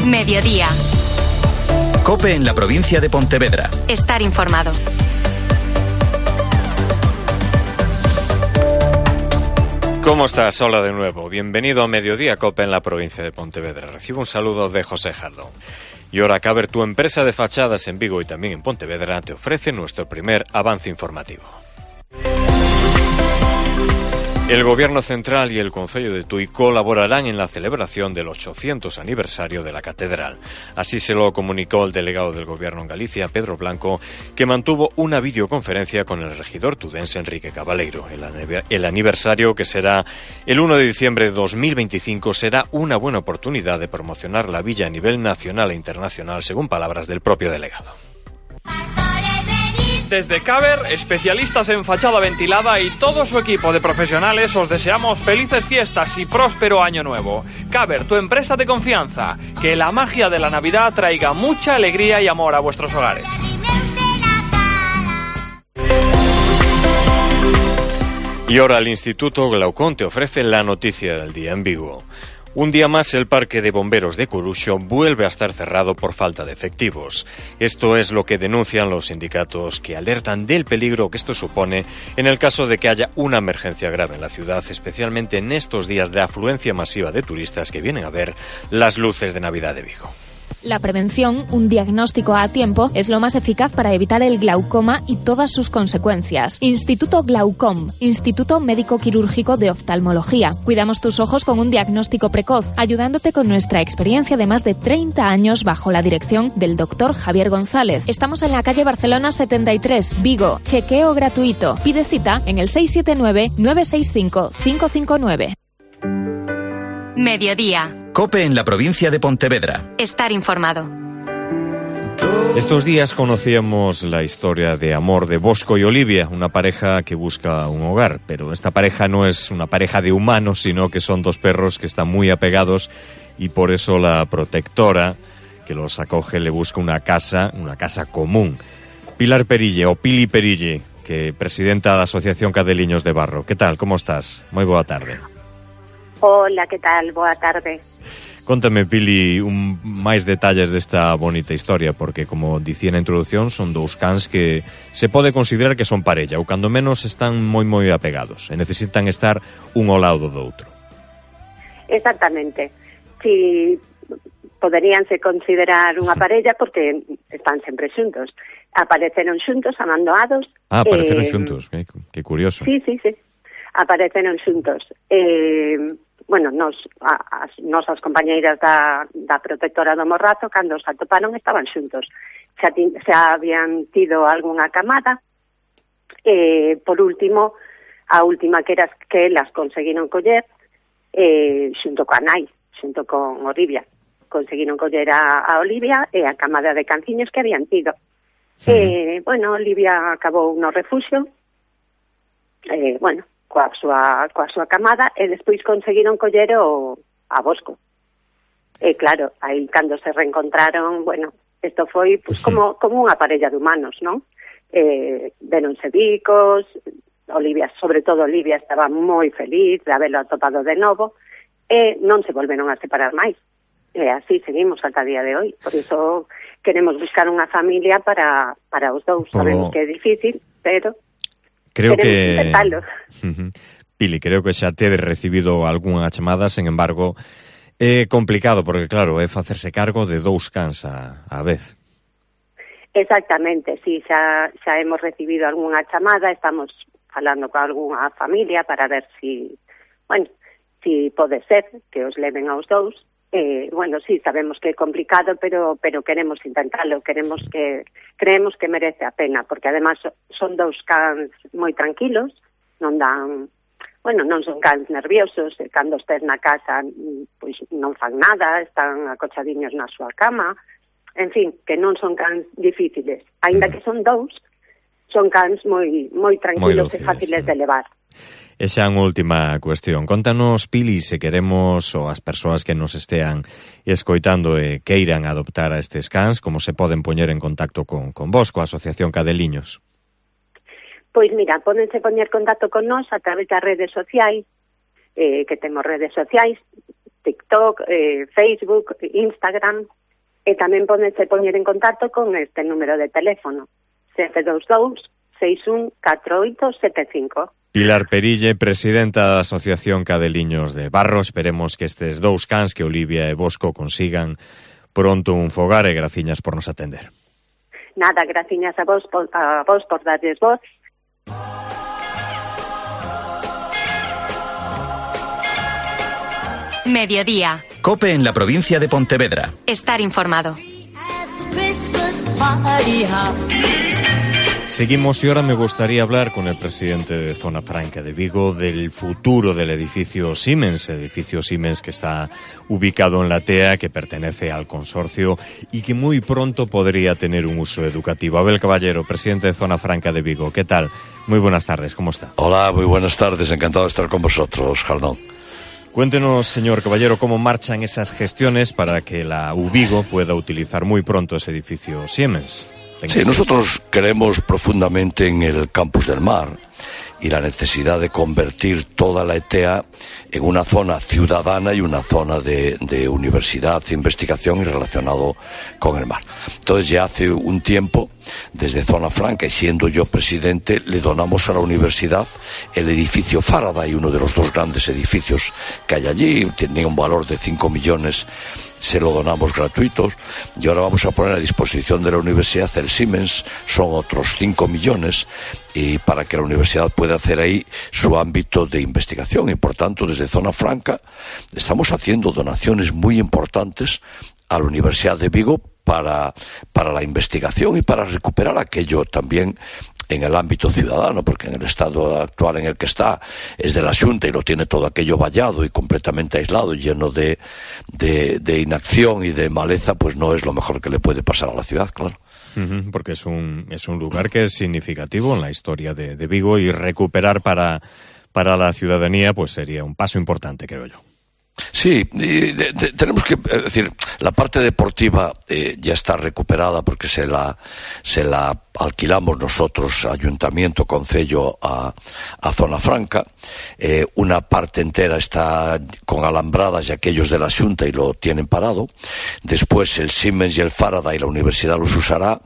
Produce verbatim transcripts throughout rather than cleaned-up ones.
Mediodía. COPE en la provincia de Pontevedra. Estar informado. ¿Cómo estás? Hola de nuevo. Bienvenido a Mediodía COPE en la provincia de Pontevedra. Recibo un saludo de José Jardón. Y ahora, Caber, tu empresa de fachadas en Vigo y también en Pontevedra, te ofrece nuestro primer avance informativo. El Gobierno Central y el Concello de Tui colaborarán en la celebración del ochocientos aniversario de la Catedral. Así se lo comunicó el delegado del Gobierno en Galicia, Pedro Blanco, que mantuvo una videoconferencia con el regidor tudense Enrique Cabaleiro. El aniversario, que será el uno de diciembre de dos mil veinticinco, será una buena oportunidad de promocionar la villa a nivel nacional e internacional, según palabras del propio delegado. Desde Caber, especialistas en fachada ventilada y todo su equipo de profesionales, os deseamos felices fiestas y próspero año nuevo. Caber, tu empresa de confianza. Que la magia de la Navidad traiga mucha alegría y amor a vuestros hogares. Y ahora el Instituto Glaucón te ofrece la noticia del día en Vigo. Un día más, el Parque de Bomberos de Coruxo vuelve a estar cerrado por falta de efectivos. Esto es lo que denuncian los sindicatos, que alertan del peligro que esto supone en el caso de que haya una emergencia grave en la ciudad, especialmente en estos días de afluencia masiva de turistas que vienen a ver las luces de Navidad de Vigo. La prevención, un diagnóstico a tiempo, es lo más eficaz para evitar el glaucoma y todas sus consecuencias. Instituto Glaucom, Instituto Médico Quirúrgico de Oftalmología. Cuidamos tus ojos con un diagnóstico precoz, ayudándote con nuestra experiencia de más de treinta años bajo la dirección del doctor Javier González. Estamos en la calle Barcelona setenta y tres, Vigo. Chequeo gratuito. Pide cita en el seis siete nueve, nueve seis cinco, cinco cinco nueve. Mediodía. COPE en la provincia de Pontevedra. Estar informado. Estos días conocíamos la historia de amor de Bosco y Olivia, una pareja que busca un hogar, pero esta pareja no es una pareja de humanos, sino que son dos perros que están muy apegados y por eso la protectora que los acoge le busca una casa, una casa común. Pilar Perille, o Pili Perille, que presidenta da Asociación Cadeliños de Barro. Que tal, como estás? Moi boa tarde. Hola, que tal? Boa tarde. Contame, Pili, un, máis detalles desta bonita historia, porque, como dicía na introducción, son dous cans que se pode considerar que son parella, ou cando menos están moi moi apegados, e necesitan estar un ao lado do outro. Exactamente. Si poderíanse considerar unha parella porque están sempre xuntos. Apareceron xuntos, amandoados. Ah, apareceron eh, xuntos, que, que curioso. Sí, sí, sí. Apareceron xuntos. Eh, bueno, nos, a, as nosas compañeiras da, da protectora do Morrazo, cando os atoparon, estaban xuntos. Xa, ti, xa habían tido algunha camada. Eh, por último, a última que era que elas conseguiron coller, eh, xunto coa nai, xunto con Olivia. Conseguiron coller a, a Olivia e a camada de canciños que habían tido. Sí. Eh, bueno, Olivia acabou no refuxio, eh, bueno, coa súa, coa súa camada, e despois conseguiron coller o, a Bosco. E claro, aí cando se reencontraron, bueno, isto foi pues, como, como unha parella de humanos, non? Eh, deronse bicos, Olivia, sobre todo Olivia, estaba moi feliz de haberlo atopado de novo, e non se volveron a separar máis. E así seguimos ata día de hoy. Por iso queremos buscar unha familia para, para os dous. Por... Sabemos que é difícil, pero... Creo queremos que... intentarlo. Uh-huh. Pili, creo que xa tedes recibido algunha chamada, sen embargo, é complicado, porque claro, é facerse cargo de dous cans a, a vez. Exactamente, sí, xa, xa hemos recibido algunha chamada, estamos falando con algunha familia para ver si, bueno, si pode ser que os leven aos dous. Eh, bueno, sí, sabemos que é complicado, pero pero queremos intentarlo, queremos que creemos que merece a pena, porque además son dous cans moi tranquilos, non dan, bueno, non son cans nerviosos, e cando estés na casa pois non fan nada, están acochadiños na súa cama, en fin, que non son cans difíciles, aínda que son dous, son cans moi moi tranquilos moi lúcidos, e fáciles sí. de levar. E xa unha última cuestión. Contanos, Pili, se queremos, ou as persoas que nos estean escoitando e queiran adoptar a estes cans, como se poden poñer en contacto con, con vos, coa Asociación Cadeliños? Pois mira, pódense poñer contacto con nós a través das redes sociais, eh, que temos redes sociais, TikTok, eh, Facebook, Instagram, e tamén pódense poñer en contacto con este número de teléfono, sete dous dous, seis un, catro oito sete cinco. Pilar Perille, presidenta da Asociación Cadeliños de Barro. Esperemos que estes dous cans, que Olivia e Bosco, consigan pronto un fogar, e graciñas por nos atender. Nada, graciñas a vos, a vos por darles voz. Mediodía. COPE en la provincia de Pontevedra. Estar informado. Seguimos y ahora me gustaría hablar con el presidente de Zona Franca de Vigo del futuro del edificio Siemens, edificio Siemens que está ubicado en la TEA, que pertenece al consorcio y que muy pronto podría tener un uso educativo. Abel Caballero, presidente de Zona Franca de Vigo, ¿qué tal? Muy buenas tardes, ¿cómo está? Hola, muy buenas tardes, encantado de estar con vosotros, Jardón. Cuéntenos, señor Caballero, cómo marchan esas gestiones para que la Uvigo pueda utilizar muy pronto ese edificio Siemens. Sí, nosotros creemos profundamente en el Campus del Mar y la necesidad de convertir toda la E T E A en una zona ciudadana y una zona de, de universidad, investigación y relacionado con el mar. Entonces, ya hace un tiempo, desde Zona Franca, y siendo yo presidente, le donamos a la universidad el edificio Faraday, uno de los dos grandes edificios que hay allí, tenía un valor de cinco millones, se lo donamos gratuitos, y ahora vamos a poner a disposición de la universidad el Siemens, son otros cinco millones, y para que la universidad pueda hacer ahí su ámbito de investigación, y por tanto desde Zona Franca estamos haciendo donaciones muy importantes a la Universidad de Vigo para, para la investigación y para recuperar aquello también en el ámbito ciudadano, porque en el estado actual en el que está es de la Xunta y lo tiene todo aquello vallado y completamente aislado, lleno de, de, de inacción y de maleza, pues no es lo mejor que le puede pasar a la ciudad, claro. Uh-huh, porque es un, es un lugar que es significativo en la historia de, de Vigo, y recuperar para, para la ciudadanía pues sería un paso importante, creo yo. Sí, y de, de, tenemos que es decir, la parte deportiva eh, ya está recuperada porque se la se la alquilamos nosotros, Ayuntamiento, Concello, a, a Zona Franca. Eh, una parte entera está con alambradas y aquellos de la Xunta y lo tienen parado. Después el Siemens y el Faraday, la universidad los usará,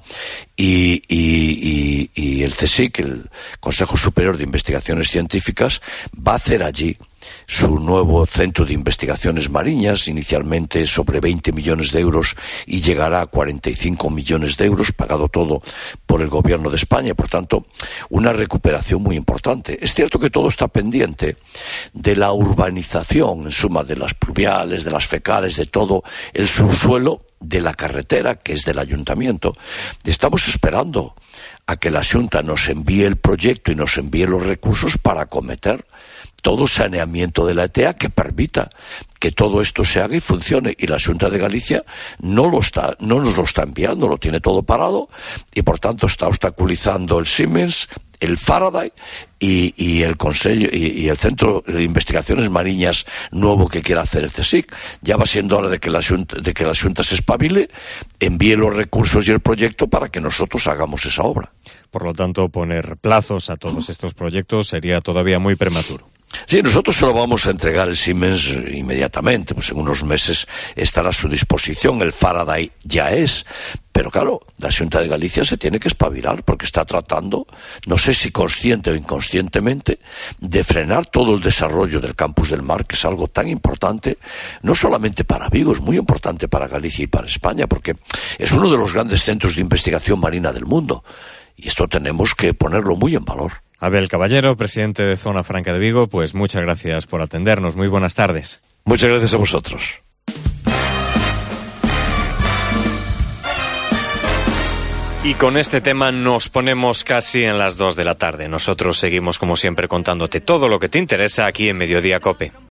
y, y, y, y el CSIC, el Consejo Superior de Investigaciones Científicas, va a hacer allí su nuevo centro de investigaciones marinas, inicialmente sobre veinte millones de euros, y llegará a cuarenta y cinco millones de euros, pagado todo por el Gobierno de España. Por tanto, una recuperación muy importante. Es cierto que todo está pendiente de la urbanización, en suma, de las pluviales, de las fecales, de todo el subsuelo de la carretera, que es del Ayuntamiento. Estamos esperando a que la Xunta nos envíe el proyecto y nos envíe los recursos para acometer todo saneamiento de la E T E A que permita que todo esto se haga y funcione, y la Xunta de Galicia no lo está, no nos lo está enviando, lo tiene todo parado, y por tanto está obstaculizando el Siemens, el Faraday y, y el Consejo y, y el Centro de Investigaciones Mariñas nuevo que quiere hacer el CSIC. Ya va siendo hora de que la Xunta, de que la Xunta se espabile, envíe los recursos y el proyecto para que nosotros hagamos esa obra. Por lo tanto, poner plazos a todos estos proyectos sería todavía muy prematuro. Sí, nosotros se lo vamos a entregar el Siemens inmediatamente, pues en unos meses estará a su disposición. El Faraday ya es, pero claro, la Xunta de Galicia se tiene que espabilar porque está tratando, no sé si consciente o inconscientemente, de frenar todo el desarrollo del Campus del Mar, que es algo tan importante, no solamente para Vigo, es muy importante para Galicia y para España, porque es uno de los grandes centros de investigación marina del mundo, y esto tenemos que ponerlo muy en valor. Abel Caballero, presidente de Zona Franca de Vigo, pues muchas gracias por atendernos. Muy buenas tardes. Muchas gracias a vosotros. Y con este tema nos ponemos casi en las dos de la tarde. Nosotros seguimos, como siempre, contándote todo lo que te interesa aquí en Mediodía COPE.